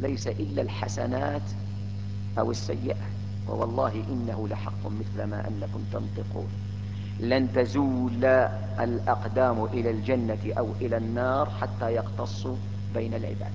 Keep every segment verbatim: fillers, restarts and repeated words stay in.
ليس إلا الحسنات أو السيئات، ووالله إنه لحق مثل ما أنكم تنطقون. لن تزول الأقدام إلى الجنة أو إلى النار حتى يقتصوا بين العباد،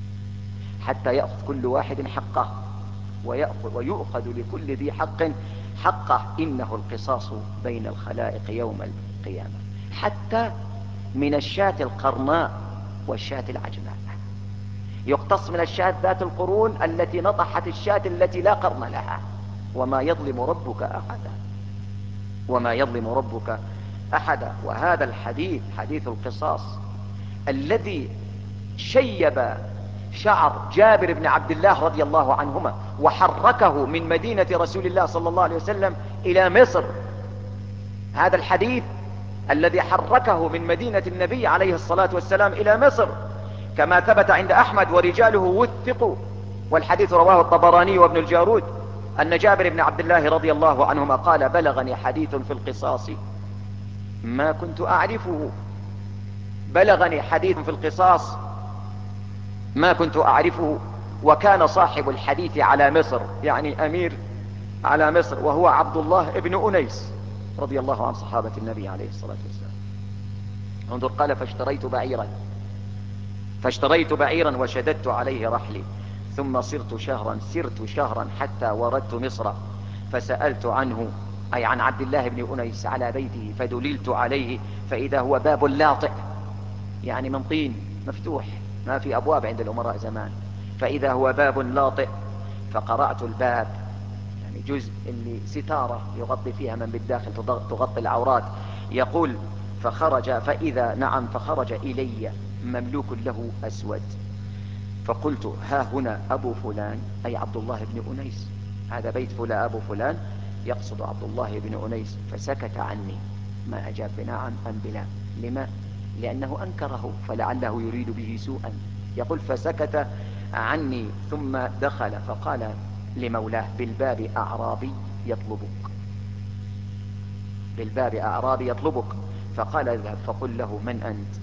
حتى يأخذ كل واحد حقه، ويأخذ ويؤخذ لكل ذي حق حقه. إنه القصاص بين الخلائق يوم القيامة، حتى من الشاة القرناء والشاة العجماء. يقتص من الشاة ذات القرون التي نطحت الشاة التي لا قرن لها. وما يظلم ربك أحدا، وما يظلم ربك أحدا. وهذا الحديث حديث القصاص الذي شيب شعر جابر بن عبد الله رضي الله عنهما وحركه من مدينة رسول الله صلى الله عليه وسلم إلى مصر، هذا الحديث الذي حركه من مدينة النبي عليه الصلاة والسلام إلى مصر، كما ثبت عند أحمد ورجاله وثقوا، والحديث رواه الطبراني وابن الجارود، أن جابر بن عبد الله رضي الله عنهما قال: بلغني حديث في القصاص ما كنت أعرفه، بلغني حديث في القصاص ما كنت أعرفه. وكان صاحب الحديث على مصر، يعني أمير على مصر، وهو عبد الله ابن أنيس رضي الله عن صحابة النبي عليه الصلاة والسلام. انظر، قال: فاشتريت بعيرا فاشتريت بعيرا وشددت عليه رحلي، ثم صرت شهرا سرت شهرا حتى وردت مصر، فسألت عنه، أي عن عبد الله بن أنيس، على بيته، فدللت عليه فإذا هو باب لاطئ، يعني من طين مفتوح، ما في أبواب عند الأمراء زمان، فإذا هو باب لاطئ. فقرأت الباب، يعني جزء اللي ستارة يغطي فيها من بالداخل تغطي العورات. يقول: فخرج فإذا نعم فخرج إلي مملوك له أسود، فقلت: ها هنا أبو فلان، أي عبد الله بن أنيس، هذا بيت فلان أبو فلان، يقصد عبد الله بن أنيس. فسكت عني، ما أجاب بنعم أم بلا. لما؟ لأنه أنكره، فلعله يريد به سوءا. يقول: فسكت عني، ثم دخل فقال لمولاه: بالباب أعرابي يطلبك، بالباب أعرابي يطلبك. فقال: اذهب فقل له من أنت.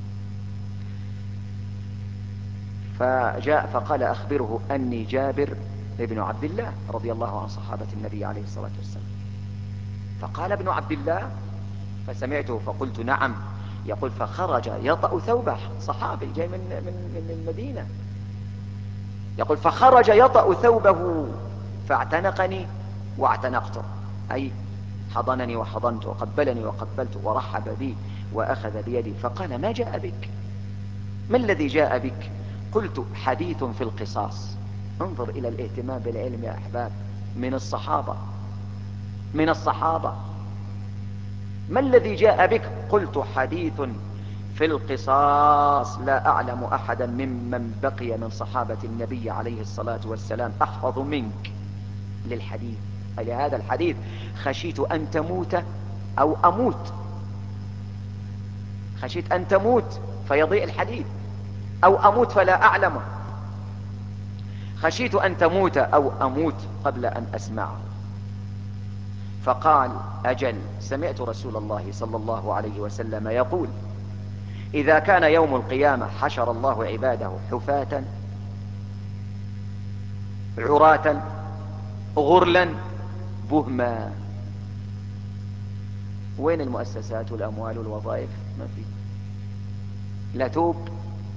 فجاء فقال: أخبره أني جابر ابن عبد الله رضي الله عن صحابة النبي عليه الصلاة والسلام. فقال ابن عبد الله، فسمعته فقلت: نعم. يقول: فخرج يطأ ثوبه، صحابي جاي من, من, من المدينة. يقول: فخرج يطأ ثوبه فاعتنقني واعتنقته، أي حضنني وحضنته، وقبلني وقبلته، ورحب بي وأخذ بيدي. فقال: ما جاء بك؟ ما الذي جاء بك؟ قلت: حديث في القصاص. انظر إلى الاهتمام بالعلم يا أحباب، من الصحابة من الصحابة ما الذي جاء بك؟ قلت: حديث في القصاص، لا أعلم أحدا ممن بقي من صحابة النبي عليه الصلاة والسلام أحفظ منك للحديث، لهذا الحديث. خشيت أن تموت أو أموت، خشيت أن تموت فيضيء الحديث، أو أموت فلا أعلمه. خشيت أن تموت أو أموت قبل أن أسمعه. فقال: أجل، سمعت رسول الله صلى الله عليه وسلم يقول: إذا كان يوم القيامة حشر الله عباده حفاة عراة غرلا بهما. وين المؤسسات والأموال والوظائف؟ ما في، لا توب،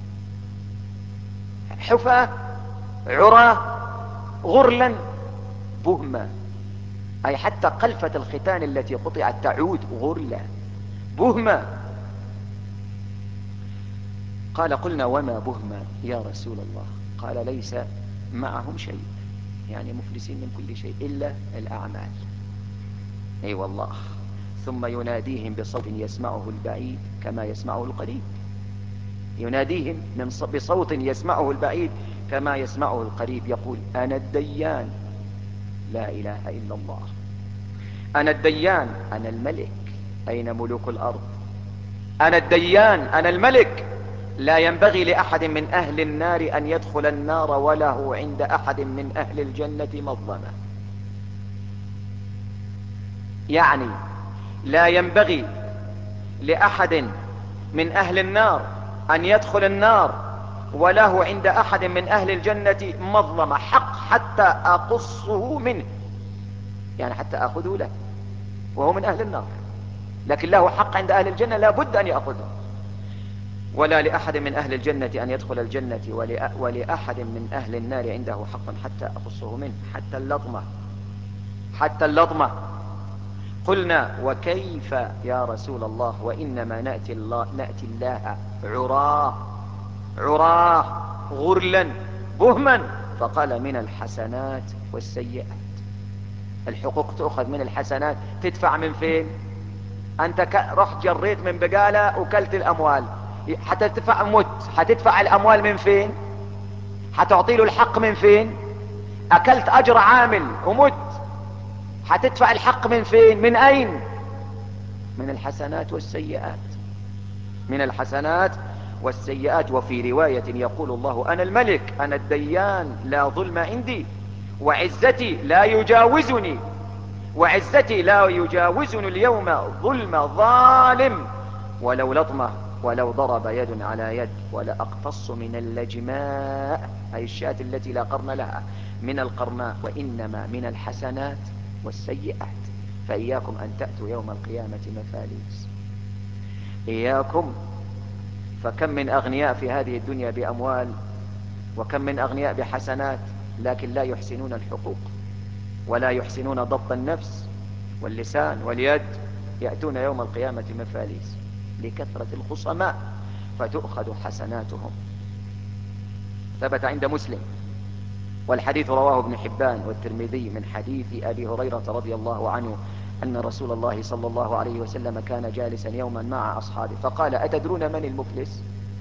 حفاة عراة غرلا بهما، أي حتى قلفة الختان التي قطعت تعود غرلا بهما. قال: قلنا: وما بهما يا رسول الله؟ قال: ليس معهم شيء، يعني مفلسين من كل شيء إلا الأعمال. أي أيوة والله. ثم يناديهم بصوت يسمعه البعيد كما يسمعه القريب، يناديهم من بصوت يسمعه البعيد كما يسمعه القريب. يقول: أنا الديان، لا إله إلا الله، أنا الديان، أنا الملك، أين ملوك الأرض؟ أنا الديان، أنا الملك، لا ينبغي لأحد من أهل النار أن يدخل النار وله عند أحد من أهل الجنة مظلمة. يعني لا ينبغي لأحد من أهل النار أن يدخل النار وله عند أحد من أهل الجنة مظلمة حق حتى أقصه منه، يعني حتى أخذه له وهو من أهل النار، لكن له حق عند أهل الجنة لا بد أن يأخذه. ولا لأحد من أهل الجنة أن يدخل الجنة ولأحد من أهل النار عنده حق حتى أقصه منه، حتى اللطمة، حتى اللطمة. قلنا وكيف يا رسول الله وإنما نأتي الله, نأتي الله عراه عراه غرلا بهما. فقال من الحسنات والسيئات. الحقوق تأخذ من الحسنات، تدفع من فين؟ أنت رحت جريت من بقالة وكلت الأموال، حتدفع مت، حتدفع الأموال من فين؟ حتعطي له الحق من فين؟ أكلت أجر عامل ومت، حتدفع الحق من فين؟ من أين؟ من الحسنات والسيئات، من الحسنات والسيئات. وفي رواية يقول الله أنا الملك أنا الديان لا ظلم عندي وعزتي لا يجاوزني وعزتي لا يجاوزني اليوم ظلم ظالم، ولو لطمة ولو ضرب يد على يد ولا أقتص من اللجماء، أي الشاة التي لا قرن لها، من القرناء، وإنما من الحسنات والسيئات. فإياكم أن تأتوا يوم القيامة مفاليس، إياكم. فكم من أغنياء في هذه الدنيا بأموال، وكم من أغنياء بحسنات، لكن لا يحسنون الحقوق ولا يحسنون ضبط النفس واللسان واليد، يأتون يوم القيامة مفاليس لكثرة الخصماء فتؤخذ حسناتهم. ثبت عند مسلم، والحديث رواه ابن حبان والترمذي من حديث أبي هريرة رضي الله عنه أن رسول الله صلى الله عليه وسلم كان جالسا يوما مع أصحابه فقال أتدرون من المفلس؟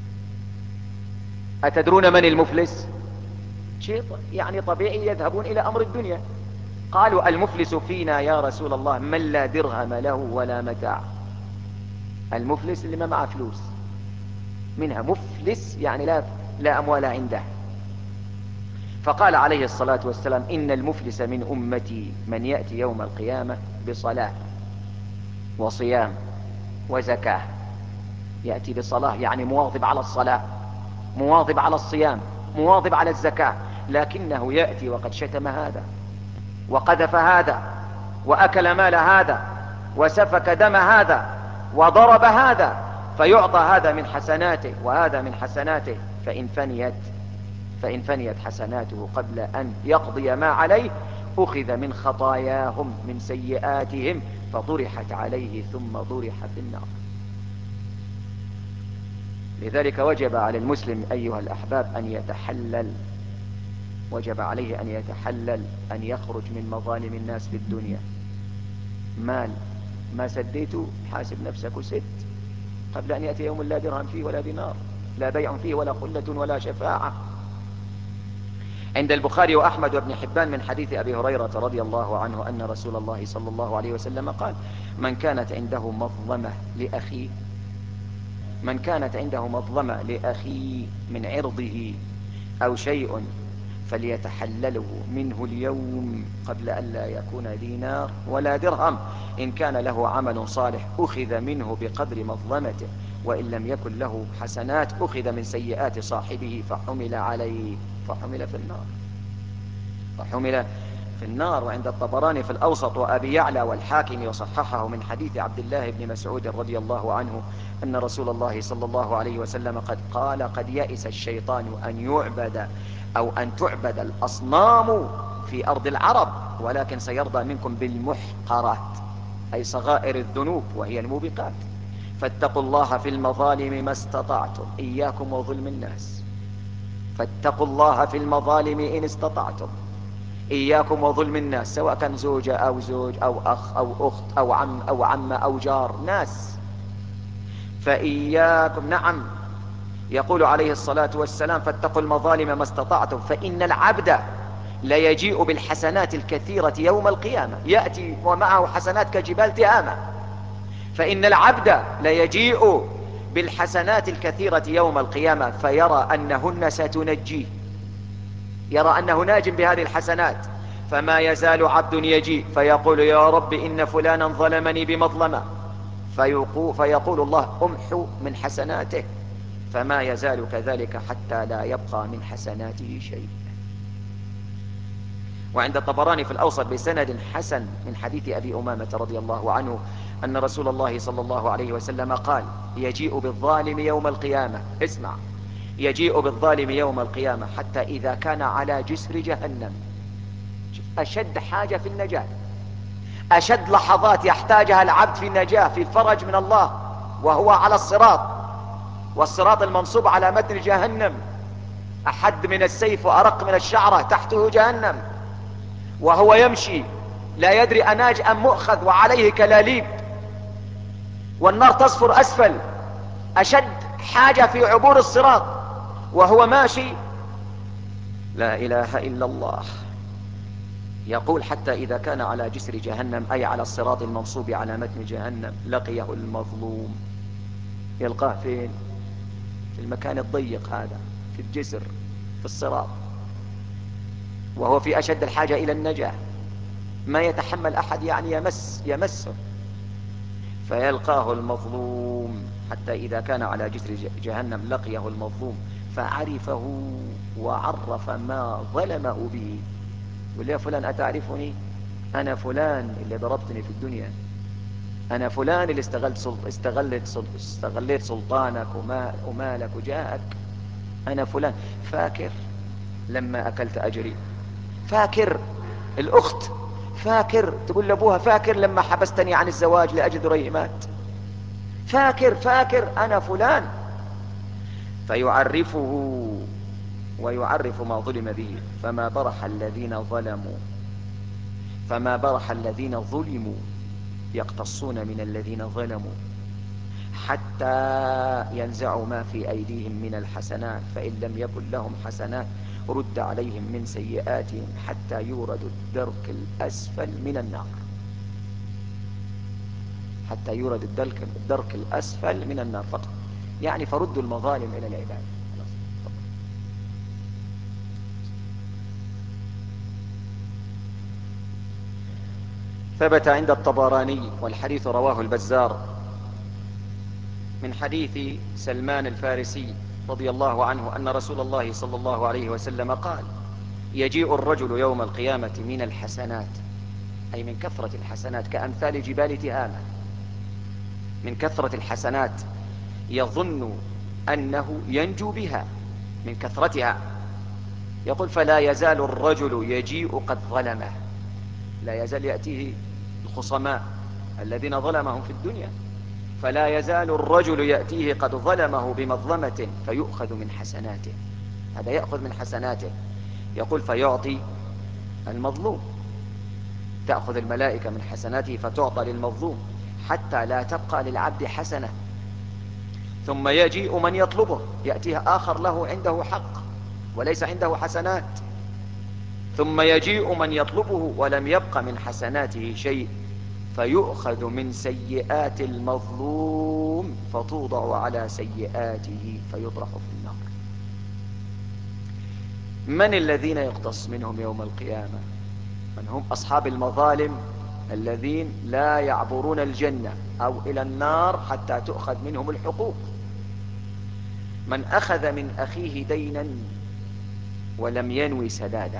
أتدرون من المفلس؟ شيء يعني طبيعي، يذهبون إلى أمر الدنيا. قالوا المفلس فينا يا رسول الله من لا درهم له ولا متاع. المفلس اللي ما معه فلوس، منها مفلس يعني لا, لا أموال عنده. فقال عليه الصلاة والسلام إن المفلس من أمتي من يأتي يوم القيامة بصلاة وصيام وزكاة. يأتي بصلاة يعني مواظب على الصلاة، مواظب على الصيام، مواظب على الزكاة، لكنه يأتي وقد شتم هذا وقذف هذا وأكل مال هذا وسفك دم هذا وضرب هذا، فيعطى هذا من حسناته وهذا من حسناته، فإن فنيت فإن فنيت حسناته قبل أن يقضي ما عليه أخذ من خطاياهم من سيئاتهم فطرحت عليه ثم طرح في النار. لذلك وجب على المسلم أيها الأحباب أن يتحلل، وجب عليه أن يتحلل أن يخرج من مظالم الناس في الدنيا. مال ما سديته حاسب نفسك وسد قبل أن يأتي يوم لا درهم فيه ولا دينار، لا بيع فيه ولا خلة ولا شفاعة. عند البخاري وأحمد وابن حبان من حديث أبي هريرة رضي الله عنه أن رسول الله صلى الله عليه وسلم قال من كانت عنده مظلمة لأخيه من كانت عنده مظلمة لأخيه من عرضه أو شيء فليتحلله منه اليوم قبل أن لا يكون دينار ولا درهم. إن كان له عمل صالح أخذ منه بقدر مظلمته، وإن لم يكن له حسنات أخذ من سيئات صاحبه فحمل عليه فحمل في النار فحمل في النار. وعند الطبراني في الأوسط وأبي يعلى والحاكم وصححه من حديث عبد الله بن مسعود رضي الله عنه أن رسول الله صلى الله عليه وسلم قد قال قد يئس الشيطان أن يعبد أو أن تعبد الأصنام في أرض العرب، ولكن سيرضى منكم بالمحقرات أي صغائر الذنوب وهي الموبقات. فاتقوا الله في المظالم ما استطعتم، إياكم وظلم الناس. فاتقوا الله في المظالم إن استطعتم، إياكم وظلم الناس، سواء كان زوجة أو زوج أو أخ أو أخت أو عم أو عمة أو جار، ناس. فإياكم، نعم، يقول عليه الصلاة والسلام فاتقوا المظالم ما استطعتم، فإن العبد ليجيء بالحسنات الكثيرة يوم القيامة، يأتي ومعه حسنات كجبال تهامة. فإن العبد ليجيء بالحسنات الكثيرة يوم القيامة فيرى أنهن ستنجيه، يرى أنه ناج بهذه الحسنات، فما يزال عبد يجيء فيقول يا رب إن فلانا ظلمني بمظلمة، فيقول الله أمحو من حسناته فما يزال كذلك حتى لا يبقى من حسناته شيء. وعند الطبراني في الأوسط بسند حسن من حديث أبي أمامة رضي الله عنه أن رسول الله صلى الله عليه وسلم قال: يجيء بالظالم يوم القيامة، اسمع، يجيء بالظالم يوم القيامة حتى إذا كان على جسر جهنم. أشد حاجة في النجاة، أشد لحظات يحتاجها العبد في النجاة، في الفرج من الله، وهو على الصراط، والصراط المنصوب على متن جهنم أحد من السيف وأرق من الشعرة، تحته جهنم، وهو يمشي لا يدري أناج أم مؤخذ، وعليه كلاليب، والنار تصفر أسفل. أشد حاجة في عبور الصراط وهو ماشي، لا إله إلا الله. يقول: حتى إذا كان على جسر جهنم، أي على الصراط المنصوب على متن جهنم، لقيه المظلوم. يلقاه فين؟ في المكان الضيق هذا، في الجسر، في الصراط، وهو في أشد الحاجة إلى النجاة، ما يتحمل أحد يعني يمس يمسه، فيلقاه المظلوم. حتى إذا كان على جسر جهنم لقيه المظلوم فعرفه وعرف ما ظلمه به. يقول: يا فلان أتعرفني؟ أنا فلان اللي ضربتني في الدنيا، أنا فلان اللي استغلت سل... استغلت سل... استغليت سلطانك وما... ومالك وجاهك، أنا فلان. فاكر لما أكلت أجري؟ فاكر الأخت؟ فاكر تقول لأبوها: فاكر لما حبستني عن الزواج لأجل دريهمات؟ فاكر فاكر أنا فلان. فيعرفه ويعرف ما ظلم به. فما برح الذين ظلموا فما برح الذين ظلموا يقتصون من الذين ظلموا حتى ينزعوا ما في أيديهم من الحسنات، فإن لم يكن لهم حسنات رد عليهم من سيئاتهم حتى يوردوا الدرك الأسفل من النار، حتى يورد الدرك, الدرك الأسفل من النار فقط، يعني فردوا المظالم إلى العباد. ثبت عند الطبراني والحديث رواه البزار من حديث سلمان الفارسي رضي الله عنه أن رسول الله صلى الله عليه وسلم قال: يجيء الرجل يوم القيامة من الحسنات، أي من كثرة الحسنات، كأمثال جبال تهامة، من كثرة الحسنات، يظن أنه ينجو بها من كثرتها. يقول: فلا يزال الرجل يجيء قد ظلمه، لا يزال يأتيه الخصماء الذين ظلمهم في الدنيا، فلا يزال الرجل يأتيه قد ظلمه بمظلمة فيؤخذ من حسناته، هذا يأخذ من حسناته. يقول: فيعطي المظلوم، تأخذ الملائكة من حسناته فتعطى للمظلوم حتى لا تبقى للعبد حسنة. ثم يجيء من يطلبه، يأتيه آخر له عنده حق وليس عنده حسنات، ثم يجيء من يطلبه ولم يبق من حسناته شيء، فيؤخذ من سيئات المظلوم فتوضع على سيئاته فيطرح في النار. من الذين يقتص منهم يوم القيامة؟ من هم أصحاب المظالم الذين لا يعبرون الجنة أو إلى النار حتى تؤخذ منهم الحقوق. من أخذ من أخيه دينا ولم ينوي سداده،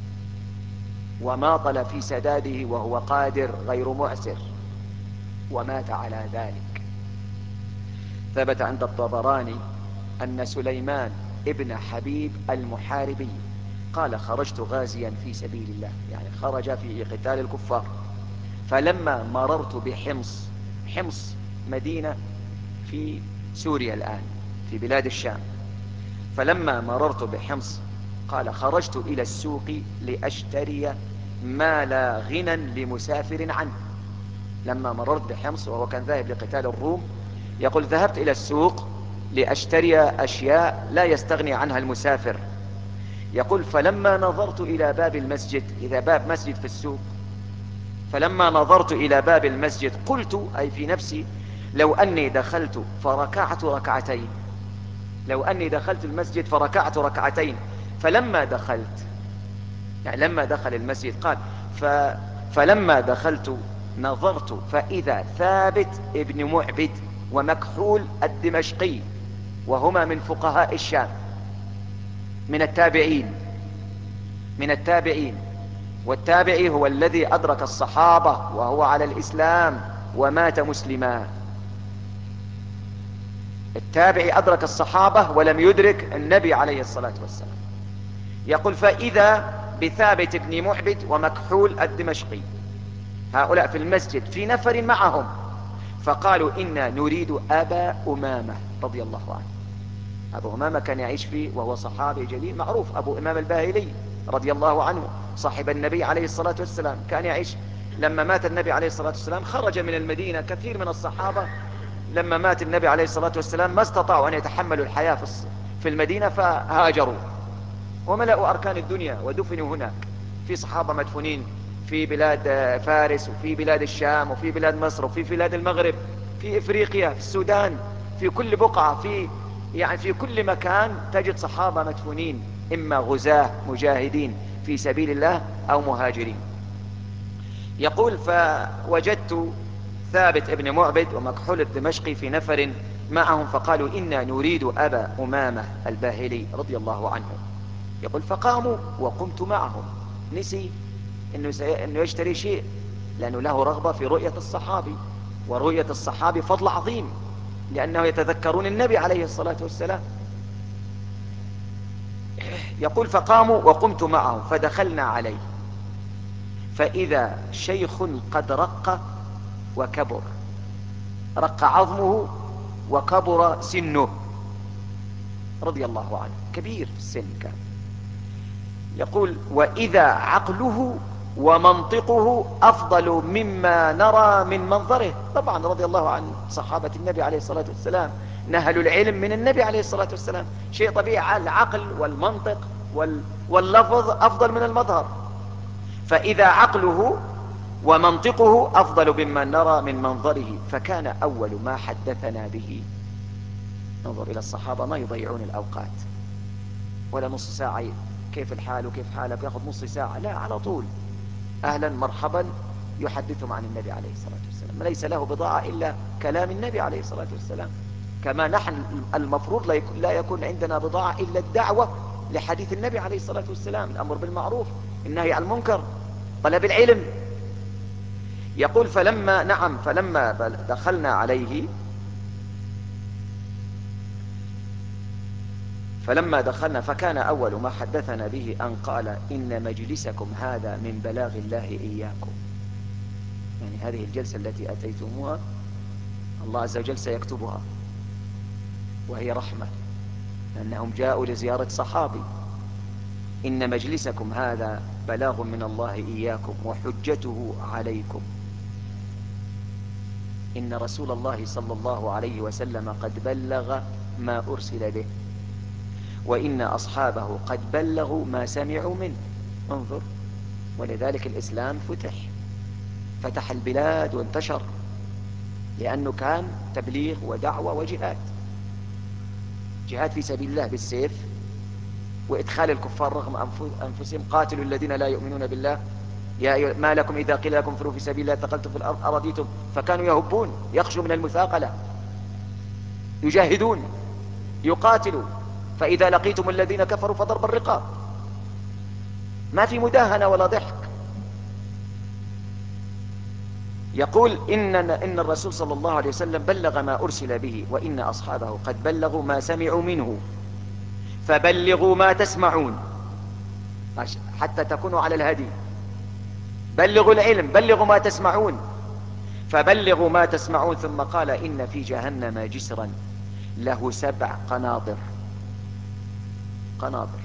وماطل في سداده وهو قادر غير معسر، ومات على ذلك. ثبت عند الطبراني أن سليمان ابن حبيب المحاربي قال: خرجت غازيا في سبيل الله، يعني خرج في قتال الكفار، فلما مررت بحمص، حمص مدينة في سوريا الآن في بلاد الشام، فلما مررت بحمص قال: خرجت إلى السوق لأشتري ما لا غنى لمسافر عنه. لما مررت بحمص وهو كان ذاهب لقتال الروم، يقول: ذهبت إلى السوق لأشتري أشياء لا يستغني عنها المسافر. يقول: فلما نظرت إلى باب المسجد، إذا باب مسجد في السوق، فلما نظرت إلى باب المسجد قلت، أي في نفسي: لو أني دخلت فركعت ركعتين، لو أني دخلت المسجد فركعت ركعتين. فلما دخلت، يعني لما دخل المسجد قال: ف فلما دخلت نظرت فإذا ثابت ابن معبد ومكحول الدمشقي وهما من فقهاء الشام، من التابعين من التابعين والتابعي هو الذي أدرك الصحابة وهو على الإسلام ومات مسلما. التابعي أدرك الصحابة ولم يدرك النبي عليه الصلاة والسلام. يقول: فإذا بثابت بن معبد ومكحول الدمشقي، هؤلاء في المسجد في نفر معهم، فقالوا: إنا نريد أبا أمامة رضي الله عنه. أبو أمامة كان يعيش فيه وهو صحابي جليل معروف، أبو أمامة الباهلي رضي الله عنه صاحب النبي عليه الصلاة والسلام، كان يعيش لما مات النبي عليه الصلاة والسلام خرج من المدينة كثير من الصحابة. لما مات النبي عليه الصلاة والسلام ما استطاعوا أن يتحملوا الحياة في المدينة فهاجروا وملأوا أركان الدنيا ودفنوا هناك. في صحابة مدفونين في بلاد فارس وفي بلاد الشام وفي بلاد مصر وفي بلاد المغرب، في إفريقيا، في السودان، في كل بقعة، في يعني في كل مكان تجد صحابة مدفونين، إما غزاة مجاهدين في سبيل الله أو مهاجرين. يقول: فوجدت ثابت ابن معبد ومكحول الدمشقي في نفر معهم، فقالوا: إنا نريد أبا أمامة الباهلي رضي الله عنه. يقول: فقاموا وقمت معهم. نسي إنه, سي... إنه يشتري شيء، لأنه له رغبة في رؤية الصحابي، ورؤية الصحابي فضل عظيم، لأنه يتذكرون النبي عليه الصلاة والسلام. يقول: فقاموا وقمت معهم فدخلنا عليه، فإذا شيخ قد رق وكبر، رق عظمه وكبر سنه رضي الله عنه، كبير في السن كان. يقول: وإذا عقله ومنطقه أفضل مما نرى من منظره. طبعا رضي الله عن صحابة النبي عليه الصلاة والسلام، نهلوا العلم من النبي عليه الصلاة والسلام، شيء طبيعي، العقل والمنطق واللفظ أفضل من المظهر. فإذا عقله ومنطقه أفضل مما نرى من منظره، فكان أول ما حدثنا به. انظر إلى الصحابة ما يضيعون الأوقات ولا نص ساعة، كيف الحال وكيف حالك، ياخذ نص ساعة، لا، على طول أهلا مرحبا يحدثهم عن النبي عليه الصلاة والسلام. ليس له بضاعة إلا كلام النبي عليه الصلاة والسلام، كما نحن المفروض لا يكون عندنا بضاعة إلا الدعوة لحديث النبي عليه الصلاة والسلام، الأمر بالمعروف، النهي عن المنكر، طلب العلم. يقول: فلما نعم فلما دخلنا عليه فلما دخلنا فكان أول ما حدثنا به أن قال: إن مجلسكم هذا من بلاغ الله إياكم. يعني هذه الجلسة التي أتيتموها الله عز وجل سيكتبها، وهي رحمة، لأنهم جاءوا لزيارة صحابي. إن مجلسكم هذا بلاغ من الله إياكم وحجته عليكم. إن رسول الله صلى الله عليه وسلم قد بلغ ما أرسل به، وإن أصحابه قد بلغوا ما سمعوا منه. انظر، ولذلك الإسلام فتح فتح البلاد وانتشر، لأنه كان تبليغ ودعوة وجهاد، جهاد في سبيل الله بالسيف، وإدخال الكفار رغم أنفسهم. قاتلوا الذين لا يؤمنون بالله يا ما لكم إذا قيل لكم انفروا في سبيل الله ثقلتم في الأرض أرضيتم. فكانوا يهبون، يخشوا من المثاقلة، يجاهدون، يقاتلوا. فإذا لقيتم الذين كفروا فضرب الرقاب، ما في مداهنة ولا ضحك. يقول: إن, إن الرسول صلى الله عليه وسلم بلغ ما أرسل به، وإن أصحابه قد بلغوا ما سمعوا منه، فبلغوا ما تسمعون حتى تكونوا على الهدي. بلغوا العلم، بلغوا ما تسمعون، فبلغوا ما تسمعون. ثم قال: إن في جهنم جسرا له سبع قناطر. قناطر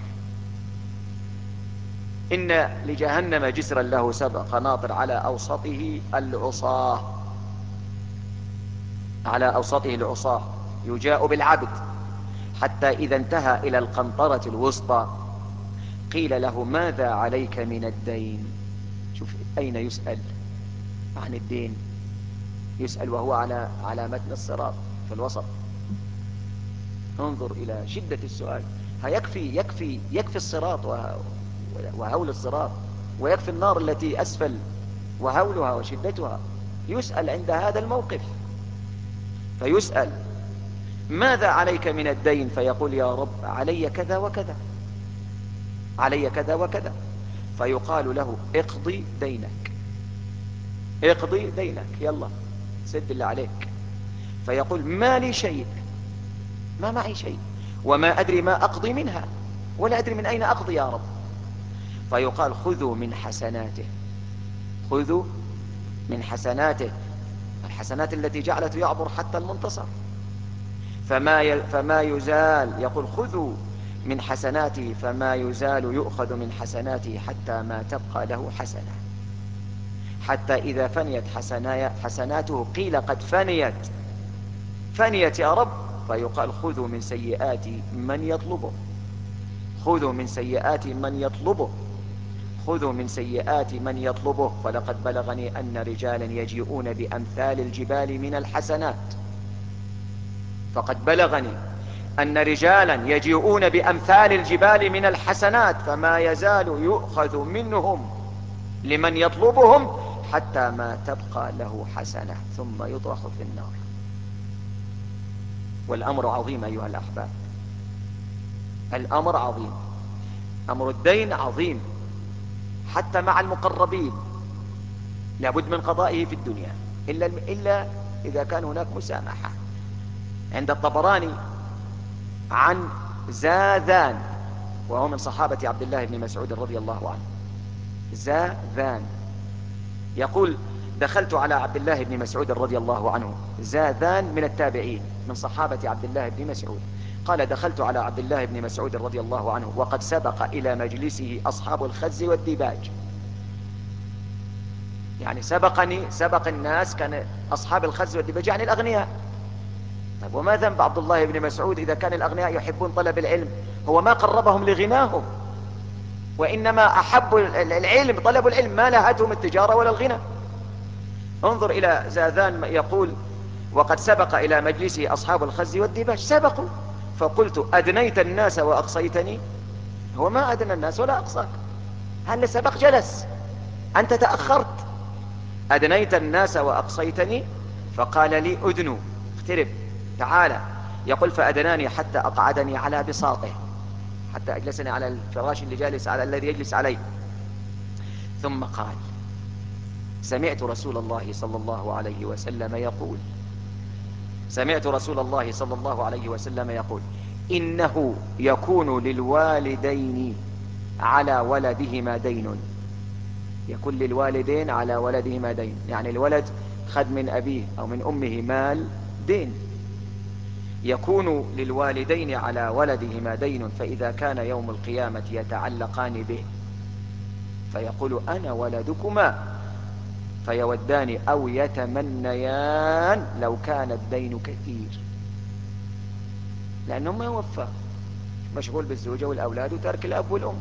إن لجهنم جسرا له سبع قناطر على أوسطه العصاة، على أوسطه العصاة، يجاء بالعبد حتى إذا انتهى إلى القنطرة الوسطى قيل له: ماذا عليك من الدين؟ شوف أين يسأل عن الدين، يسأل وهو على على متن الصراط في الوسط. انظر إلى شدة السؤال. يكفي يكفي يكفي الصراط وهول الصراط، ويكفي النار التي أسفل وهولها وشدتها، يسأل عند هذا الموقف. فيسأل ماذا عليك من الدين؟ فيقول يا رب علي كذا وكذا، علي كذا وكذا. فيقال له اقضي دينك، اقضي دينك، يلا سد اللي عليك. فيقول ما لي شيء، ما معي شيء، وما أدري ما أقضي منها، ولا أدري من أين أقضي يا رب. فيقال خذوا من حسناته، خذوا من حسناته، الحسنات التي جعلته يعبر حتى المنتصف. فما ي... فما يزال، يقول خذوا من حسناته فما يزال يؤخذ من حسناته حتى ما تبقى له حسنة، حتى إذا فنيت حسناته قيل قد فنيت، فنيت يا رب، فيقال خذوا من سيئات من يطلبه، خذوا من سيئات من يطلبه، خذوا من سيئات من يطلبه. فلقد بلغني أن رجالا يجيئون بأمثال الجبال من الحسنات، فقد بلغني أن رجالا يجيئون بأمثال الجبال من الحسنات، فما يزال يؤخذ منهم لمن يطلبهم حتى ما تبقى له حسنة ثم يطرح في النار. والأمر عظيم أيها الأحباب، الأمر عظيم، أمر الدين عظيم، حتى مع المقربين لابد من قضائه في الدنيا، إلا, إلا إذا كان هناك مسامحة. عند الطبراني عن زاذان، وهو من صحابة عبد الله بن مسعود رضي الله عنه، زاذان يقول دخلت على عبد الله بن مسعود رضي الله عنه، زاذان من التابعين من صحابة عبد الله بن مسعود، قال دخلت على عبد الله بن مسعود رضي الله عنه وقد سبق إلى مجلسه أصحاب الخز والديباج، يعني سبقني، سبق الناس، كان أصحاب الخز والديباج يعني الأغنياء. طيب وما ذنب عبد الله بن مسعود إذا كان الأغنياء يحبون طلب العلم؟ هو ما قربهم لغناهم، وإنما أحب العلم، طلب العلم، ما لهتهم التجارة ولا الغنى. انظر إلى زاذان يقول وقد سبق إلى مجلسه أصحاب الخز والديباج، سبقوا، فقلت أدنيت الناس وأقصيتني؟ هو ما أدنى الناس ولا أقصاك، هل سبق جلس، أنت تأخرت. أدنيت الناس وأقصيتني؟ فقال لي أدنو، اقترب، تعالى. يقول فأدناني حتى أقعدني على بساطه، حتى أجلسني على الفراش اللي جالس على الذي يجلس عليه. ثم قال سمعت رسول الله صلى الله عليه وسلم يقول، سمعت رسول الله صلى الله عليه وسلم يقول إنه يكون للوالدين على ولدهما دين، يكون للوالدين على ولدهما دين، يعني الولد خد من أبيه أو من أمه مال دين، يكون للوالدين على ولدهما دين، فإذا كان يوم القيامة يتعلقان به، فيقول أنا ولدكما، فيودان أو يتمنيان لو كان الدين كثير، لأنه ما وفى، مشغول بالزوجة والأولاد وترك الأب والأم.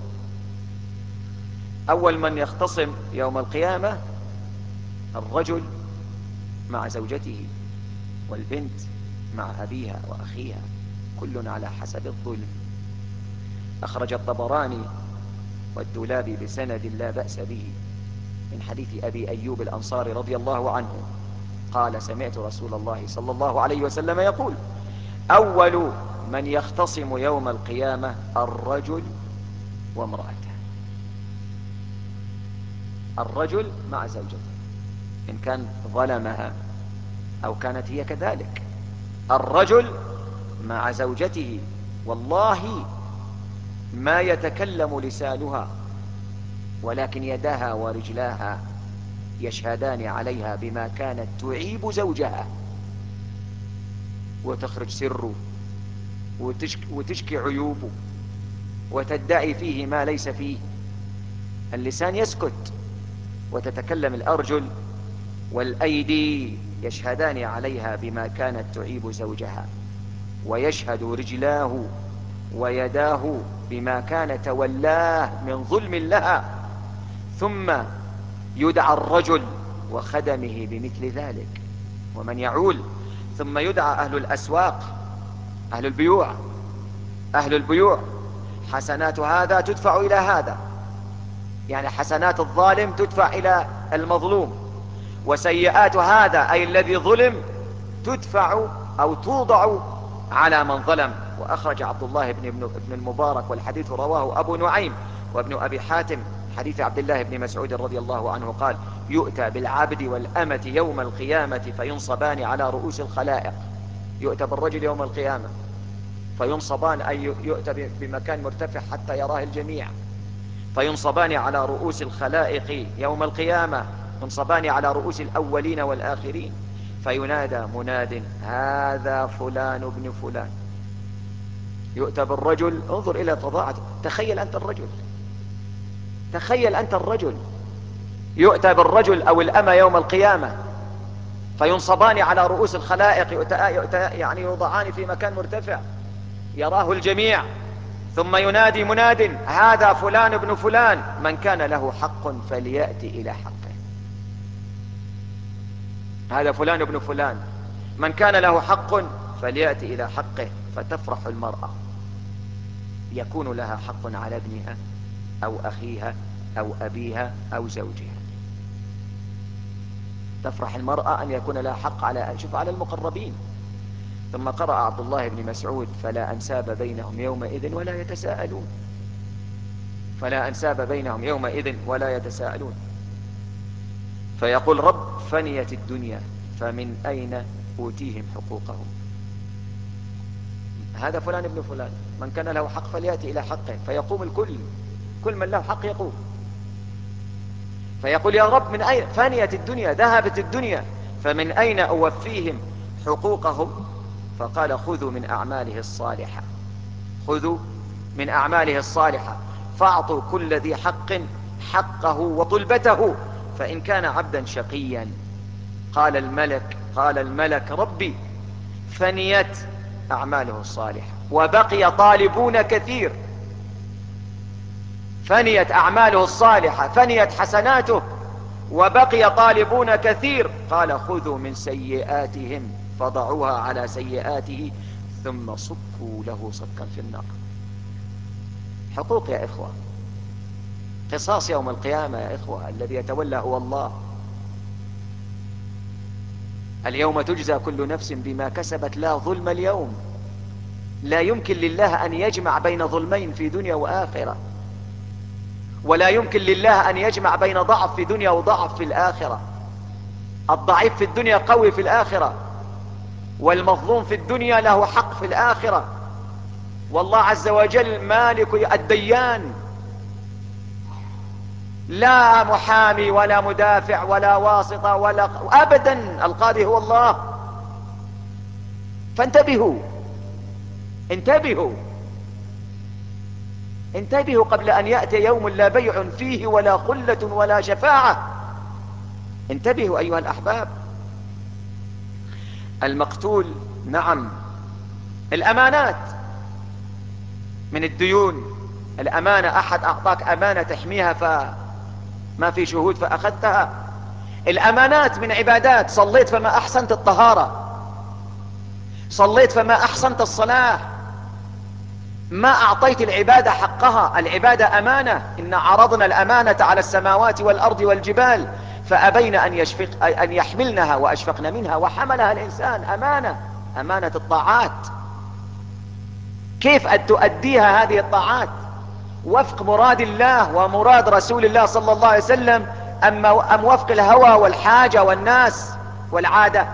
أول من يختصم يوم القيامة الرجل مع زوجته، والبنت مع أبيها وأخيها، كل على حسب الظلم. أخرج الطبراني والدولابي بسند لا بأس به من حديث أبي أيوب الأنصاري رضي الله عنه قال سمعت رسول الله صلى الله عليه وسلم يقول أول من يختصم يوم القيامة الرجل وامرأته، الرجل مع زوجته إن كان ظلمها أو كانت هي كذلك، الرجل مع زوجته، والله ما يتكلم لسانها ولكن يداها ورجلاها يشهدان عليها بما كانت تعيب زوجها، وتخرج سره وتشكي, وتشكي عيوبه وتدعي فيه ما ليس فيه. اللسان يسكت، وتتكلم الأرجل والأيدي يشهدان عليها بما كانت تعيب زوجها، ويشهد رجلاه ويداه بما كان تولاه من ظلم لها، ثم يدعى الرجل وخدمه بمثل ذلك ومن يعول، ثم يدعى أهل الأسواق، أهل البيوع، أهل البيوع حسنات هذا تدفع إلى هذا، يعني حسنات الظالم تدفع إلى المظلوم، وسيئات هذا أي الذي ظلم تدفع أو توضع على من ظلم. وأخرج عبد الله بن ابن المبارك والحديث رواه أبو نعيم وابن أبي حاتم حديث عبد الله بن مسعود رضي الله عنه قال: يؤتى بالعبد والأمة يوم القيامة فينصبان على رؤوس الخلائق. يؤتى بالرجل يوم القيامة فينصبان، أي يؤتى بمكان مرتفع حتى يراه الجميع، فينصبان على رؤوس الخلائق يوم القيامة، ينصبان على رؤوس الأولين والآخرين، فينادى مناد: هذا فلان ابن فلان. يؤتى بالرجل، انظر إلى فظاعته، تخيل أنت الرجل، تخيل أنت الرجل، يؤتى بالرجل أو الأمة يوم القيامة فينصبان على رؤوس الخلائق، يؤتى يؤتى يعني يوضعان في مكان مرتفع يراه الجميع، ثم ينادي مناد: هذا فلان ابن فلان، من كان له حق فليأتي إلى حقه. هذا فلان ابن فلان، من كان له حق فليأتي إلى حقه. فتفرح المرأة، يكون لها حق على ابنها أو أخيها أو أبيها أو زوجها. تفرح المرأة أن يكون لها حق على شوف على المقربين. ثم قرأ عبد الله بن مسعود: فلا أنساب بينهم يومئذ ولا يتساءلون. فلا أنساب بينهم يومئذ ولا يتساءلون. فيقول: رب فنيت الدنيا فمن أين أوتيهم حقوقهم. هذا فلان ابن فلان، من كان له حق فليأتي إلى حقه. فيقوم الكل، كل من له حق يقوم، فيقول: يا رب من أين فانيت الدنيا، ذهبت الدنيا، فمن أين أوفيهم حقوقهم؟ فقال: خذوا من أعماله الصالحة، خذوا من أعماله الصالحة فاعطوا كل ذي حق حقه وطلبته. فإن كان عبدا شقيا قال الملك قال الملك: ربي فنيت أعماله الصالحة وبقي طالبون كثير. فنيت أعماله الصالحة، فنيت حسناته، وبقي طالبون كثير. قال: خذوا من سيئاتهم فضعوها على سيئاته ثم صكوا له صكا في النار. حقوق يا إخوة، قصاص يوم القيامة يا إخوة، الذي يتولى هو الله. اليوم تجزى كل نفس بما كسبت لا ظلم اليوم. لا يمكن لله أن يجمع بين ظلمين في دنيا وآخرة، ولا يمكن لله أن يجمع بين ضعف في دنيا وضعف في الآخرة. الضعيف في الدنيا قوي في الآخرة، والمظلوم في الدنيا له حق في الآخرة. والله عز وجل مالك الديان، لا محامي ولا مدافع ولا واسطة ولا أبدا، القاضي هو الله. فانتبهوا، انتبهوا انتبهوا قبل أن يأتي يوم لا بيع فيه ولا خلة ولا شفاعة. انتبهوا أيها الأحباب. المقتول، نعم، الأمانات من الديون. الأمانة، أحد أعطاك أمانة تحميها فما في شهود فأخذتها. الأمانات من عبادات، صليت فما أحسنت الطهارة، صليت فما أحسنت الصلاة، ما أعطيت العبادة حقها. العبادة أمانة. إن عرضنا الأمانة على السماوات والأرض والجبال فأبين أن, يشفق أن يحملنها وأشفقن منها وحملها الإنسان. أمانة، أمانة الطاعات. كيف أن تؤديها هذه الطاعات وفق مراد الله ومراد رسول الله صلى الله عليه وسلم، أم وفق الهوى والحاجة والناس والعادة؟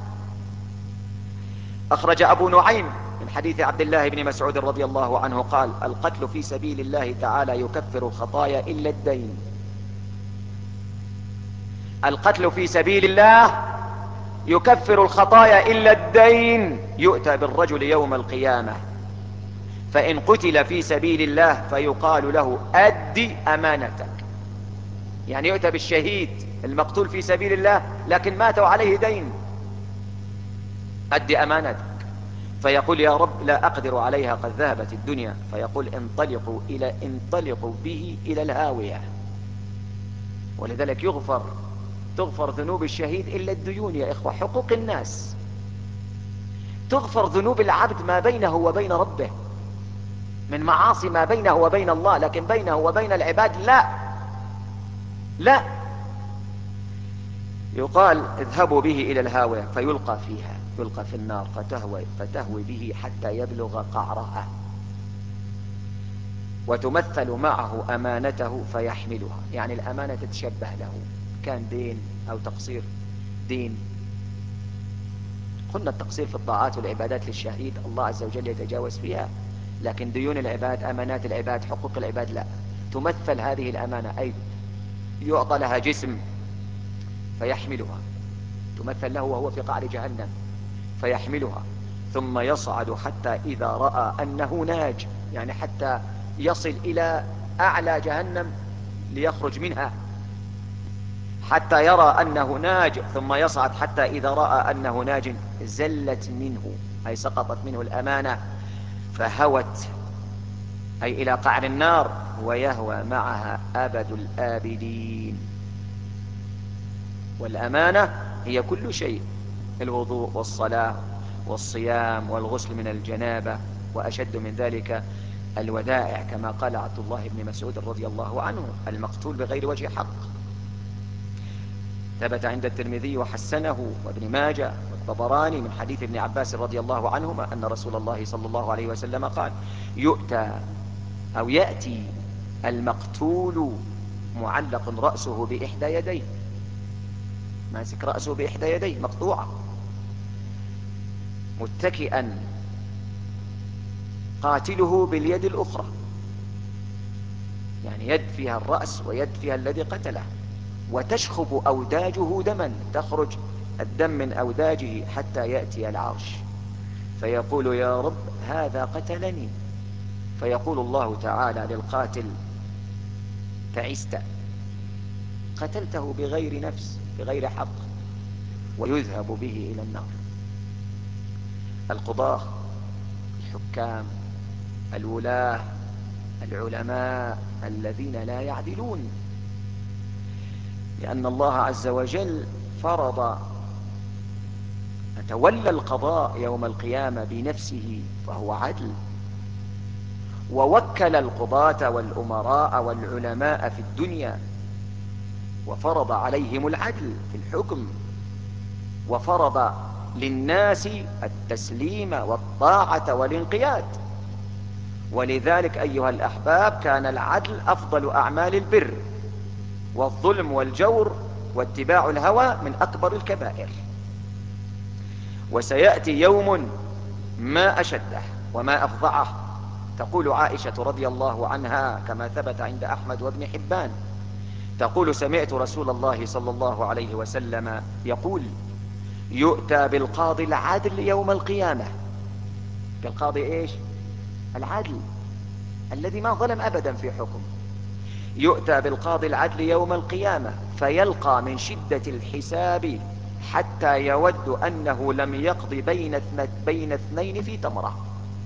أخرج أبو نعيم من حديث عبد الله بن مسعود رضي الله عنه قال: القتل في سبيل الله تعالى يكفر الخطايا إلا الدين. القتل في سبيل الله يكفر الخطايا إلا الدين. يؤتى بالرجل يوم القيامة فإن قتل في سبيل الله فيقال له: أد أمانتك. يعني يؤتى بالشهيد المقتول في سبيل الله لكن مات وعليه دين: أد أمانتك. فيقول: يا رب لا أقدر عليها قد ذهبت الدنيا. فيقول: انطلقوا إلى انطلقوا به إلى الهاوية. ولذلك يغفر تغفر ذنوب الشهيد إلا الديون يا إخوة، حقوق الناس. تغفر ذنوب العبد ما بينه وبين ربه من معاصي، ما بينه وبين الله، لكن بينه وبين العباد لا لا. يقال: اذهبوا به إلى الهاوية فيلقى فيها. يلقى في النار فتهوي, فتهوي به حتى يبلغ قعرها، وتمثل معه أمانته فيحملها. يعني الأمانة تتشبه له، كان دين أو تقصير دين. قلنا التقصير في الطاعات والعبادات للشهيد الله عز وجل يتجاوز فيها، لكن ديون العباد، أمانات العباد، حقوق العباد لا. تمثل هذه الأمانة، أي يعطى لها جسم فيحملها، تمثل له وهو في قعر جهنم فيحملها، ثم يصعد حتى إذا رأى أنه ناج، يعني حتى يصل إلى أعلى جهنم ليخرج منها، حتى يرى أنه ناج، ثم يصعد حتى إذا رأى أنه ناج زلت منه، أي سقطت منه الأمانة فهوت، أي إلى قعر النار، ويهوى معها أبد الآبدين. والأمانة هي كل شيء، الوضوء والصلاة والصيام والغسل من الجنابة، وأشد من ذلك الودائع، كما قال عبد الله بن مسعود رضي الله عنه: المقتول بغير وجه حق. ثبت عند الترمذي وحسنه وابن ماجه والطبراني من حديث ابن عباس رضي الله عنهما أن رسول الله صلى الله عليه وسلم قال: يؤتى أو يأتي المقتول معلق رأسه بإحدى يديه، ماسك رأسه بإحدى يديه مقطوعة، متكئا قاتله باليد الأخرى، يعني يد فيها الرأس ويد فيها الذي قتله، وتشخب أوداجه دما، تخرج الدم من أوداجه حتى يأتي العرش فيقول: يا رب هذا قتلني. فيقول الله تعالى للقاتل: تعست، قتلته بغير نفس بغير حق، ويذهب به إلى النار. القضاة، الحكام، الولاة، العلماء الذين لا يعدلون، لأن الله عز وجل فرض تولى القضاء يوم القيامة بنفسه فهو عدل، ووكل القضاة والأمراء والعلماء في الدنيا وفرض عليهم العدل في الحكم، وفرض للناس التسليم والطاعة والانقياد. ولذلك أيها الأحباب كان العدل أفضل أعمال البر، والظلم والجور واتباع الهوى من أكبر الكبائر. وسيأتي يوم ما أشده وما أفظعه. تقول عائشة رضي الله عنها كما ثبت عند أحمد وابن حبان، تقول: سمعت رسول الله صلى الله عليه وسلم يقول: يؤتى بالقاضي العدل يوم القيامة. بالقاضي إيش؟ العدل الذي ما ظلم أبدا في حكم. يؤتى بالقاضي العدل يوم القيامة فيلقى من شدة الحساب حتى يود أنه لم يقض بين, بين اثنين في تمرة.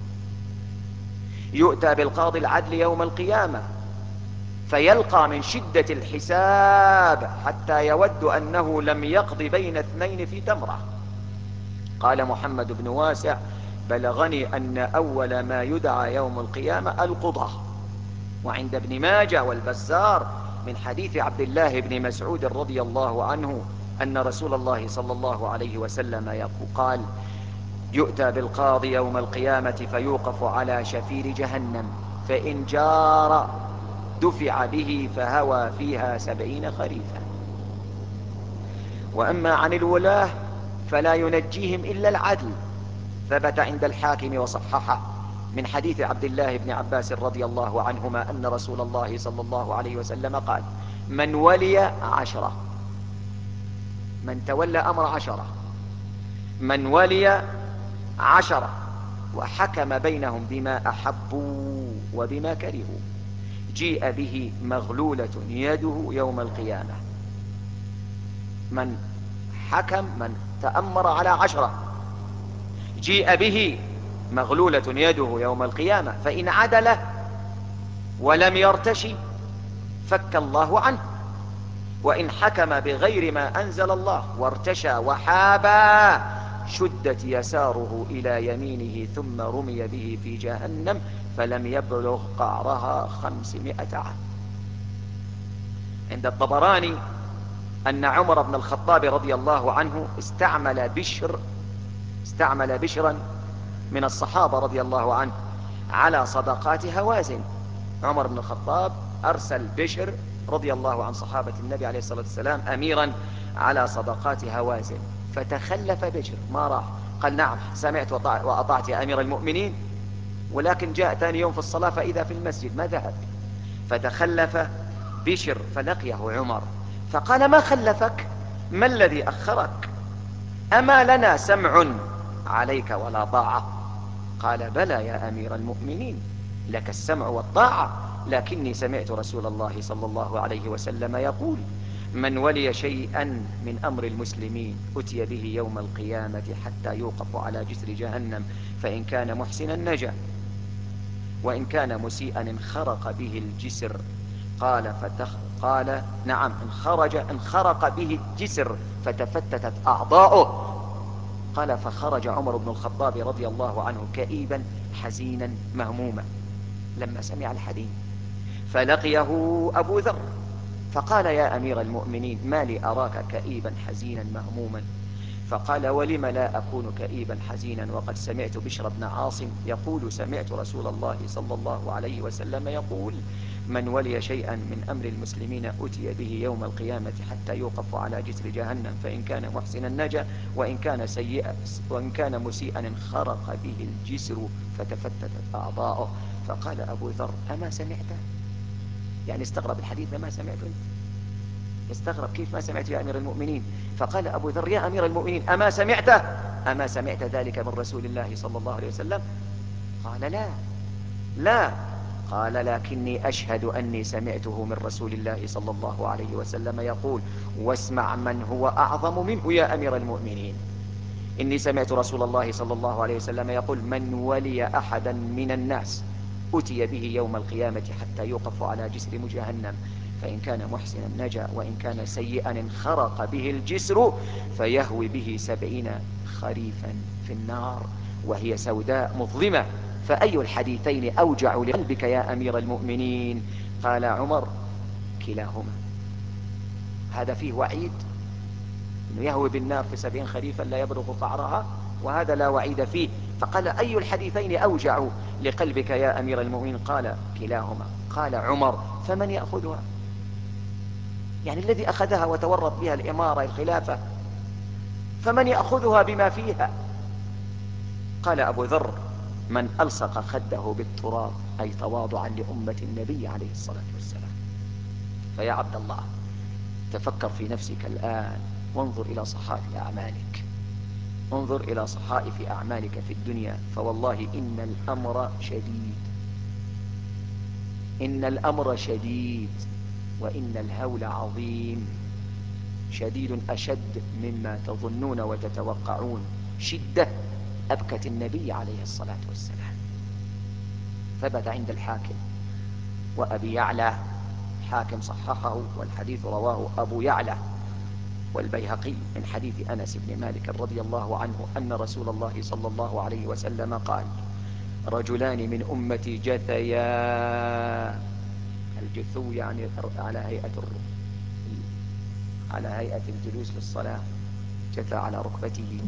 يؤتى بالقاضي العدل يوم القيامة فيلقى من شدة الحساب حتى يود أنه لم يقض بين اثنين في تمرة. قال محمد بن واسع: بلغني أن أول ما يدعى يوم القيامة القضاة. وعند ابن ماجه والبزار من حديث عبد الله بن مسعود رضي الله عنه أن رسول الله صلى الله عليه وسلم قال: يؤتى بالقاضي يوم القيامة فيوقف على شفير جهنم، فإن جار دفع به فهوى فيها سبعين خريفا. وأما عن الولاة فلا ينجيهم إلا العدل. ثبت عند الحاكم وصححه من حديث عبد الله بن عباس رضي الله عنهما أن رسول الله صلى الله عليه وسلم قال: من ولي عشرة، من تولى أمر عشرة، من ولي عشرة وحكم بينهم بما أحبوا وبما كرهوا، جيء به مغلولة يده يوم القيامة. من حكم، من تأمر على عشرة، جيء به مغلولة يده يوم القيامة، فإن عدل ولم يرتشي فك الله عنه، وإن حكم بغير ما أنزل الله وارتشى وحابى شدت يساره إلى يمينه ثم رمي به في جهنم فلم يبلغ قعرها خمسمائة عام. عند الطبراني أن عمر بن الخطاب رضي الله عنه استعمل بشر استعمل بشرا من الصحابة رضي الله عنه على صدقات هوازن. عمر بن الخطاب أرسل بشر رضي الله عن صحابة النبي عليه الصلاة والسلام أميرا على صدقات هوازن، فتخلف بشر ما راح، قال نعم سمعت وأطعت يا أمير المؤمنين، ولكن جاء ثاني يوم في الصلاة فإذا في المسجد ما ذهب، فتخلف بشر فلقيه عمر فقال ما خلفك؟ ما الذي أخرك؟ أما لنا سمع عليك ولا طاعة؟ قال بلى يا أمير المؤمنين، لك السمع والطاعة، لكني سمعت رسول الله صلى الله عليه وسلم يقول من ولي شيئا من أمر المسلمين أتي به يوم القيامة حتى يوقف على جسر جهنم، فإن كان محسنا نجا وإن كان مسيئا انخرق به الجسر. قال فتخ قال نعم انخرج انخرق به الجسر فتفتتت أعضاؤه. قال فخرج عمر بن الخطاب رضي الله عنه كئيبا حزينا مهموما لما سمع الحديث، فلقيه أبو ذر فقال يا أمير المؤمنين ما لي أراك كئيبا حزينا مهموما؟ فقال ولم لا أكون كئيبا حزينا وقد سمعت بشر بن عاصم يقول سمعت رسول الله صلى الله عليه وسلم يقول من ولي شيئا من أمر المسلمين أتي به يوم القيامة حتى يوقف على جسر جهنم، فإن كان محسنا نجا وإن كان سيئا وإن كان مسيئا انخرق به الجسر فتفتتت أعضاؤه. فقال أبو ذر أما سمعته؟ يعني استغرب الحديث ما سمعته، استغرب كيف ما سمعت يا أمير المؤمنين؟ فقال أبو ذر يا أمير المؤمنين أما سمعته؟ أما سمعت ذلك من رسول الله صلى الله عليه وسلم؟ قال لا لا. قال لكني أشهد أني سمعته من رسول الله صلى الله عليه وسلم يقول واسمع من هو أعظم منه يا أمير المؤمنين، إني سمعت رسول الله صلى الله عليه وسلم يقول من ولي أحدا من الناس أتي به يوم القيامة حتى يوقف على جسر جهنم، فإن كان محسنا نجا وإن كان سيئا انخرق به الجسر فيهوي به سبعين خريفا في النار وهي سوداء مظلمة، فأي الحديثين أوجع لقلبك يا أمير المؤمنين؟ قال عمر كلاهما. هذا فيه وعيد أنه يهوي بالنار في سبعين خريفا لا يبلغ قعرها، وهذا لا وعيد فيه. فقال أي الحديثين أوجع لقلبك يا أمير المؤمنين؟ قال كلاهما. قال عمر فمن يأخذها؟ يعني الذي أخذها وتورط بها الإمارة الخلافة فمن يأخذها بما فيها؟ قال أبو ذر من ألصق خده بالتراب أي تواضعا لأمة النبي عليه الصلاة والسلام. فيا عبد الله تفكر في نفسك الآن وانظر إلى صحائف أعمالك، انظر إلى صحائف أعمالك في الدنيا، فوالله إن الأمر شديد، إن الأمر شديد وإن الهول عظيم، شديد أشد مما تظنون وتتوقعون، شدة أبكت النبي عليه الصلاة والسلام. ثبت عند الحاكم وأبي يعلى، حاكم صححه والحديث رواه أبو يعلى والبيهقي من حديث أنس بن مالك رضي الله عنه أن رسول الله صلى الله عليه وسلم قال رجلان من أمتي جثيا، الجثو يعني على هيئة على هيئة الجلوس للصلاة، جثى على ركبته.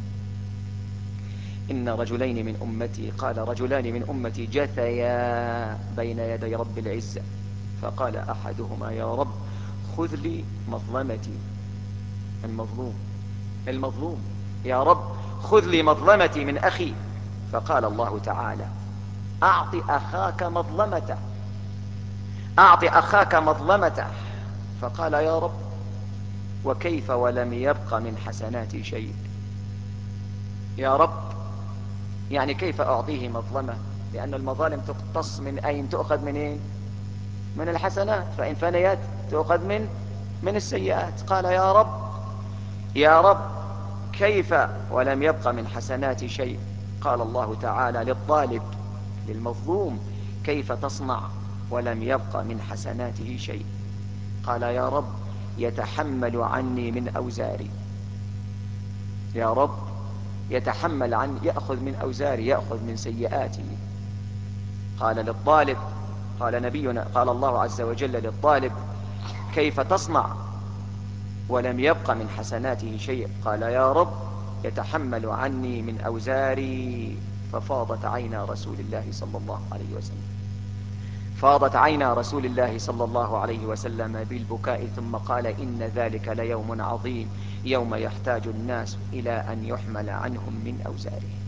إن رجلين من أمتي قال رجلان من أمتي جثيا بين يدي رب العزة، فقال أحدهما يا رب خذ لي مظلمتي، المظلوم المظلوم يا رب خذ لي مظلمتي من أخي، فقال الله تعالى أعط أخاك مظلمته، أعط أخاك مظلمته، فقال يا رب وكيف ولم يبق من حسناتي شيء؟ يا رب يعني كيف أعطيه مظلمة؟ لأن المظالم تقتص من أين؟ تؤخذ من أين؟ من الحسنات، فإن فنيت تؤخذ من من السيئات. قال يا رب يا رب كيف ولم يبق من حسناتي شيء؟ قال الله تعالى للطالب للمظلوم كيف تصنع ولم يبق من حسناته شيء؟ قال يا رب يتحمل عني من أوزاري، يا رب يتحمل عني، يأخذ من أوزاري، يأخذ من سيئاتي. قال للطالب، قال نبينا، قال الله عز وجل للطالب كيف تصنع ولم يبق من حسناته شيء؟ قال يا رب يتحمل عني من أوزاري. ففاضت عينا رسول الله صلى الله عليه وسلم فاضت عينا رسول الله صلى الله عليه وسلم بالبكاء، ثم قال: إن ذلك ليوم عظيم، يوم يحتاج الناس إلى أن يحمل عنهم من أوزارهم.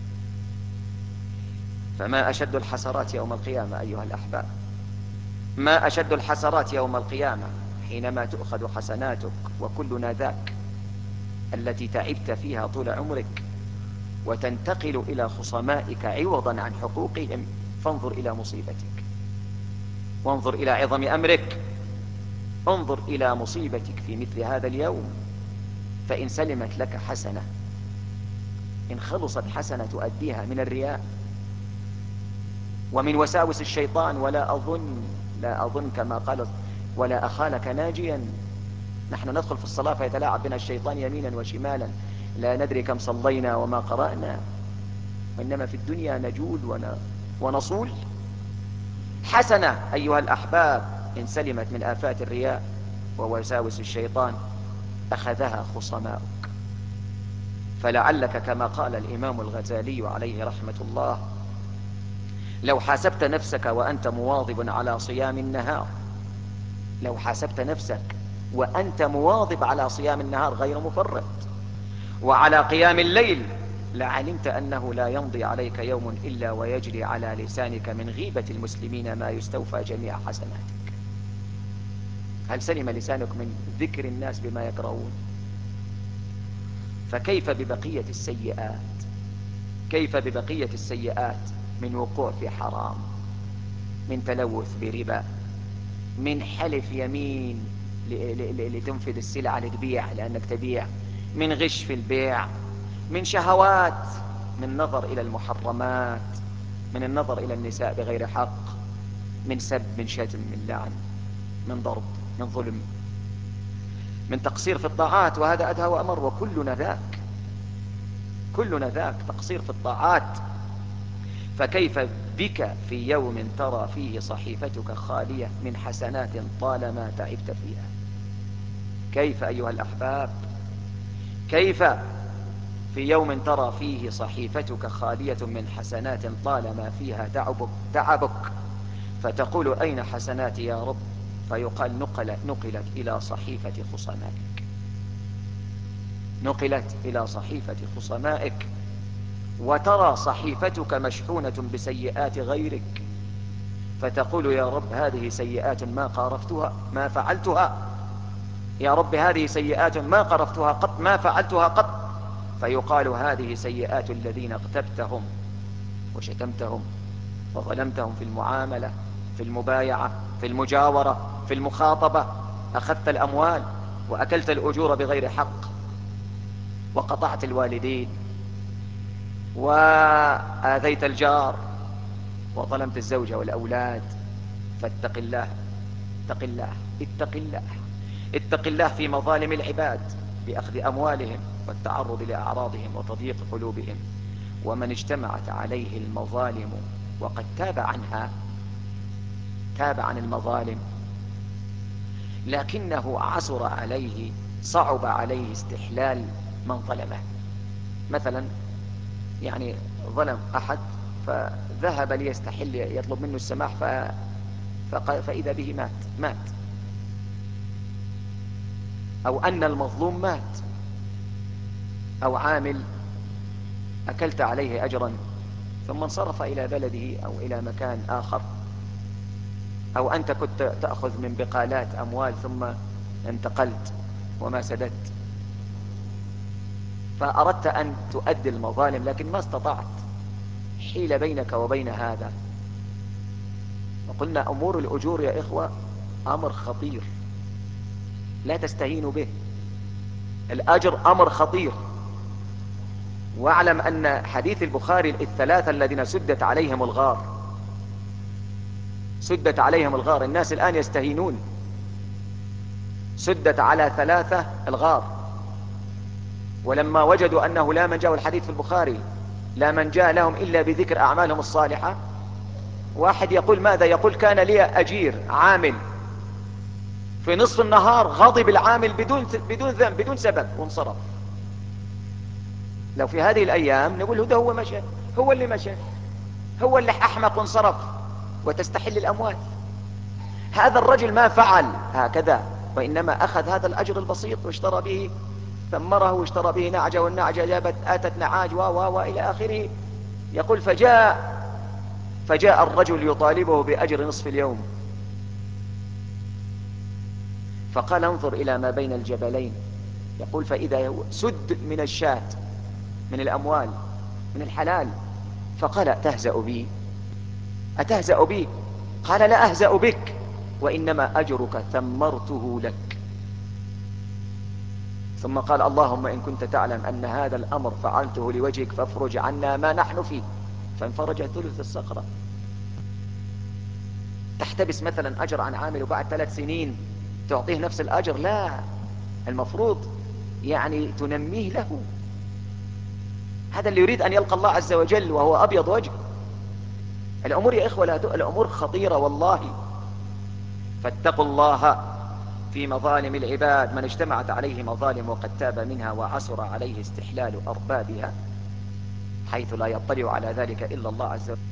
فما أشد الحسرات يوم القيامة أيها الأحباب، ما أشد الحسرات يوم القيامة حينما تؤخذ حسناتك وكلنا ذاك التي تعبت فيها طول عمرك، وتنتقل إلى خصمائك عوضا عن حقوقهم. فانظر إلى مصيبتك، وانظر إلى عظم أمرك، انظر إلى مصيبتك في مثل هذا اليوم. فإن سلمت لك حسنة، إن خلصت حسنة تؤديها من الرياء ومن وساوس الشيطان، ولا أظن لا أظن كما قال: ولا أخالك ناجيا. نحن ندخل في الصلاة فيتلاعب بنا الشيطان يمينا وشمالا، لا ندري كم صلينا وما قرأنا، وإنما في الدنيا نجول ونصول. حسنة أيها الأحباب إن سلمت من آفات الرياء ووساوس الشيطان أخذها خصماؤك. فلعلك كما قال الإمام الغزالي عليه رحمة الله: لو حاسبت نفسك وأنت مواظب على صيام النهار، لو حاسبت نفسك وأنت مواظب على صيام النهار غير مفرط وعلى قيام الليل، لعلمت أنه لا يمضي عليك يوم إلا ويجري على لسانك من غيبة المسلمين ما يستوفى جميع حسناتك. هل سلم لسانك من ذكر الناس بما يكرهون؟ فكيف ببقية السيئات؟ كيف ببقية السيئات من وقوع في حرام، من تلوث بربا، من حلف يمين لتنفذ السلعة لتبيع لأنك تبيع، من غش في البيع، من شهوات، من نظر إلى المحرمات، من النظر إلى النساء بغير حق، من سب، من شتم، من لعن، من ضرب، من ظلم، من تقصير في الطاعات. وهذا أدهى وأمر، وكلنا ذاك، كلنا ذاك تقصير في الطاعات. فكيف بك في يوم ترى فيه صحيفتك خالية من حسنات طالما تعبت فيها؟ كيف أيها الأحباب، كيف في يوم ترى فيه صحيفتك خالية من حسنات طالما فيها تعبك, تعبك فتقول: أين حسناتي يا رب؟ فيقال: نقل نقلت إلى صحيفة خصمائك، نقلت إلى صحيفة خصمائك. وترى صحيفتك مشحونة بسيئات غيرك، فتقول: يا رب هذه سيئات ما قارفتها ما فعلتها، يا رب هذه سيئات ما قرفتها قط، ما فعلتها قط. فيقال: هذه سيئات الذين اغتبتهم وشتمتهم وظلمتهم في المعاملة، في المبايعة، في المجاورة، في المخاطبة، أخذت الأموال وأكلت الأجور بغير حق، وقطعت الوالدين، وآذيت الجار، وظلمت الزوجة والأولاد. فاتق الله، اتق الله، اتق الله، اتق الله في مظالم العباد بأخذ أموالهم والتعرض لأعراضهم وتضييق قلوبهم. ومن اجتمعت عليه المظالم وقد تاب عنها، تاب عن المظالم، لكنه عسر عليه، صعب عليه استحلال من ظلمه. مثلا يعني ظلم أحد فذهب ليستحل، يطلب منه السماح، ف... فإذا به مات مات أو أن المظلوم مات، أو عامل أكلت عليه أجرا ثم انصرف إلى بلده أو إلى مكان آخر، أو أنت كنت تأخذ من بقالات أموال ثم انتقلت وما سددت، فأردت أن تؤدي المظالم لكن ما استطعت، حيل بينك وبين هذا. وقلنا أمور الأجور يا إخوة أمر خطير لا تستهينوا به، الأجر أمر خطير. واعلم أن حديث البخاري: الثلاثة الذين سدت عليهم الغار، سدت عليهم الغار، الناس الآن يستهينون، سدت على ثلاثة الغار، ولما وجدوا أنه لا منجا، والحديث في البخاري: لا منجا لهم إلا بذكر أعمالهم الصالحة. واحد يقول ماذا؟ يقول: كان لي أجير عامل، في نصف النهار غضب العامل بدون بدون ذنب بدون سبب وانصرف. لو في هذه الأيام نقول ده هو مشى، هو اللي مشى، هو اللي أحمق انصرف، وتستحل الأموال. هذا الرجل ما فعل هكذا، وإنما أخذ هذا الأجر البسيط واشترى به، ثمره واشترى به نعجة، والنعجة جابت آتت نعاج و و وإلى آخره. يقول فجاء فجاء الرجل يطالبه بأجر نصف اليوم، فقال انظر إلى ما بين الجبلين. يقول فإذا سد من الشاة، من الأموال، من الحلال. فقال أتهزأ بي؟ أتهزأ بي؟ قال لا أهزأ بك، وإنما أجرك ثمرته لك. ثم قال اللهم إن كنت تعلم أن هذا الأمر فعلته لوجهك فافرج عنا ما نحن فيه. فانفرج ثلث الصخرة. تحتبس مثلا أجر عن عامل وبعد ثلاث سنين تعطيه نفس الأجر؟ لا، المفروض يعني تنميه له. هذا اللي يريد أن يلقى الله عز وجل وهو أبيض وجه. الأمور يا إخوة لا ت... الأمور خطيرة والله. فاتقوا الله في مظالم العباد. من اجتمعت عليه مظالم وقد تاب منها وعسر عليه استحلال أربابها، حيث لا يطلع على ذلك إلا الله عز وجل.